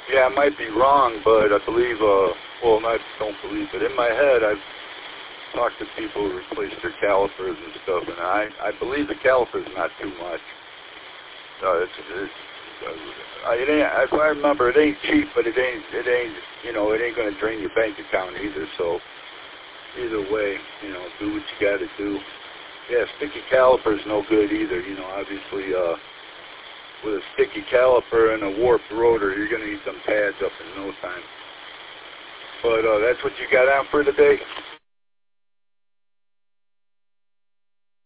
Yeah, I might be wrong, but I believe, well, I don't believe, but in my head, I've talked to people who replace their calipers and stuff, and I believe the caliper's not too much. It ain't, if I remember, it ain't cheap, but it ain't, you know, it ain't going to drain your bank account either. So either way, you know, do what you got to do. Yeah, sticky caliper's no good either. You know, obviously, with a sticky caliper and a warped rotor, you're going to need some pads up in no time. But that's what you got on for today.